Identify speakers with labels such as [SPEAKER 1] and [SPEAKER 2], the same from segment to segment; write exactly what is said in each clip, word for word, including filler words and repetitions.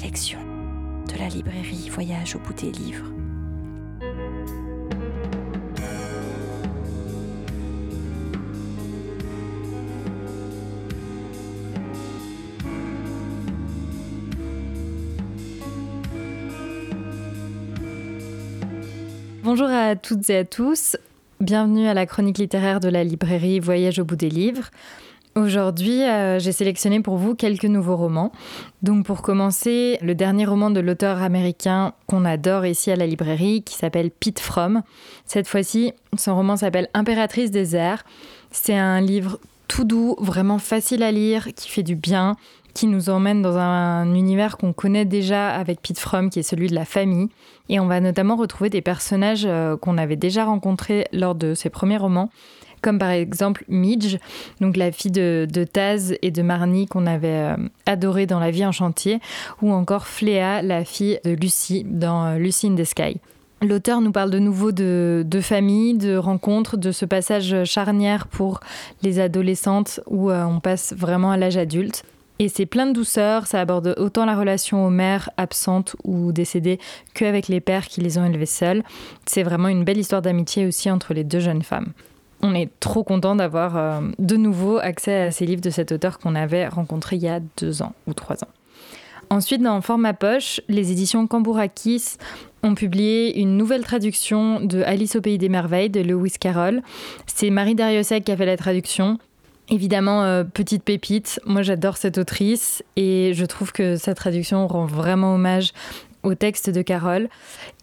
[SPEAKER 1] sélection de la librairie Voyage au bout des livres.
[SPEAKER 2] Bonjour à toutes et à tous, bienvenue à la chronique littéraire de la librairie Voyage au bout des livres. Aujourd'hui, euh, j'ai sélectionné pour vous quelques nouveaux romans. Donc pour commencer, le dernier roman de l'auteur américain qu'on adore ici à la librairie, qui s'appelle Pete Fromm. Cette fois-ci, son roman s'appelle Impératrice des airs. C'est un livre tout doux, vraiment facile à lire, qui fait du bien, qui nous emmène dans un univers qu'on connaît déjà avec Pete Fromm, qui est celui de la famille. Et on va notamment retrouver des personnages euh, qu'on avait déjà rencontrés lors de ses premiers romans, comme par exemple Midge, donc la fille de, de Taz et de Marnie qu'on avait euh, adorée dans La vie en chantier, ou encore Fléa, la fille de Lucy dans euh, Lucy in the Sky. L'auteur nous parle de nouveau de, de famille, de rencontres, de ce passage charnière pour les adolescentes où euh, on passe vraiment à l'âge adulte. Et c'est plein de douceur, ça aborde autant la relation aux mères absentes ou décédées qu'avec les pères qui les ont élevées seuls. C'est vraiment une belle histoire d'amitié aussi entre les deux jeunes femmes. On est trop content d'avoir euh, de nouveau accès à ces livres de cet auteur qu'on avait rencontré il y a deux ans ou trois ans. Ensuite, dans Format Poche, les éditions Cambourakis ont publié une nouvelle traduction de Alice au pays des merveilles de Lewis Carroll. C'est Marie Darrieussecq qui a fait la traduction. Évidemment, euh, petite pépite, moi j'adore cette autrice et je trouve que sa traduction rend vraiment hommage au texte de Carroll.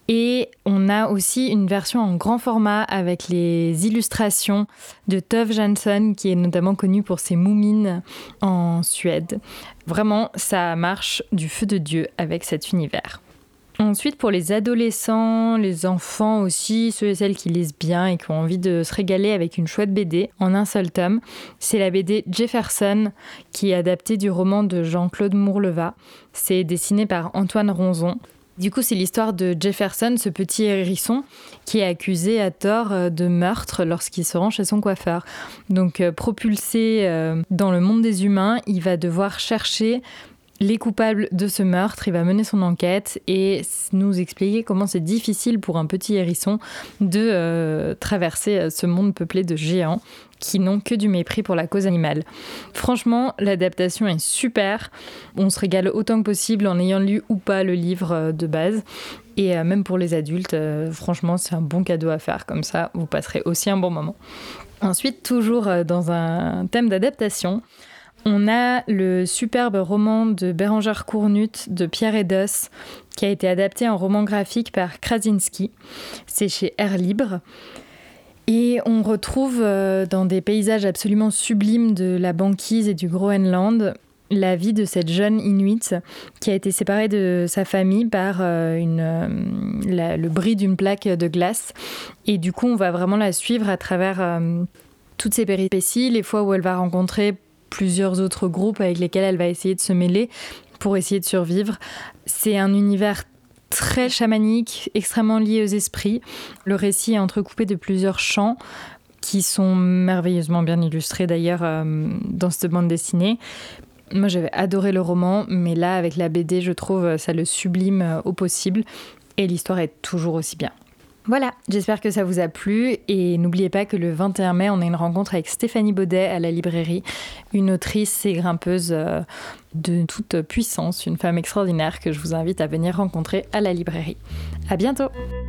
[SPEAKER 2] Et on a aussi une version en grand format avec les illustrations de Tove Jansson, qui est notamment connue pour ses moumines en Suède. Vraiment, ça marche du feu de Dieu avec cet univers. Ensuite, pour les adolescents, les enfants aussi, ceux et celles qui lisent bien et qui ont envie de se régaler avec une chouette B D en un seul tome, c'est la B D Jefferson, qui est adaptée du roman de Jean-Claude Mourleva. C'est dessiné par Antoine Ronzon. Du coup, c'est l'histoire de Jefferson, ce petit hérisson qui est accusé à tort de meurtre lorsqu'il se rend chez son coiffeur. Donc, euh, propulsé euh, dans le monde des humains, il va devoir chercher les coupables de ce meurtre. Il va mener son enquête et nous expliquer comment c'est difficile pour un petit hérisson de euh, traverser ce monde peuplé de géants qui n'ont que du mépris pour la cause animale. Franchement, l'adaptation est super. On se régale autant que possible en ayant lu ou pas le livre de base. Et euh, même pour les adultes, euh, franchement, c'est un bon cadeau à faire. Comme ça, vous passerez aussi un bon moment. Ensuite, toujours euh, dans un thème d'adaptation, on a le superbe roman de Bérengère Cournut de Pierre Edos qui a été adapté en roman graphique par Krasinski. C'est chez Air Libre. Et on retrouve euh, dans des paysages absolument sublimes de la banquise et du Groenland la vie de cette jeune Inuit qui a été séparée de sa famille par euh, une, euh, la, le bris d'une plaque de glace. Et du coup, on va vraiment la suivre à travers euh, toutes ses péripéties, les fois où elle va rencontrer plusieurs autres groupes avec lesquels elle va essayer de se mêler pour essayer de survivre. C'est un univers très chamanique, extrêmement lié aux esprits. Le récit est entrecoupé de plusieurs chants qui sont merveilleusement bien illustrés d'ailleurs euh, dans cette bande dessinée. Moi, j'avais adoré le roman, mais là, avec la B D, je trouve ça le sublime au possible et l'histoire est toujours aussi bien. Voilà, j'espère que ça vous a plu et n'oubliez pas que le vingt et un mai, on a une rencontre avec Stéphanie Baudet à la librairie, une autrice et grimpeuse de toute puissance, une femme extraordinaire que je vous invite à venir rencontrer à la librairie. À bientôt!